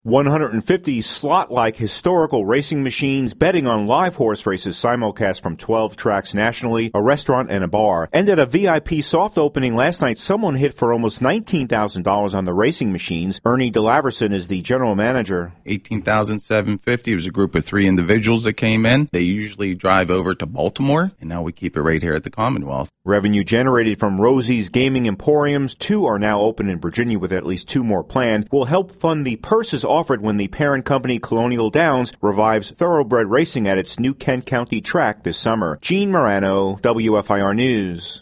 150 slot-like historical racing machines betting on live horse races simulcast from 12 tracks nationally, a restaurant and a bar. And at a VIP soft opening last night, someone hit for almost $19,000 on the racing machines. Ernie DeLaverson is the general manager. $18,750. It was a group of 3 individuals that came in. They usually drive over to Baltimore, and now we keep it right here at the Commonwealth. Revenue generated from Rosie's Gaming Emporiums, 2 are now open in Virginia with at least 2 more planned, will help fund the purses offered when the parent company Colonial Downs revives thoroughbred racing at its new Kent County track this summer. Gene Morano, WFIR News.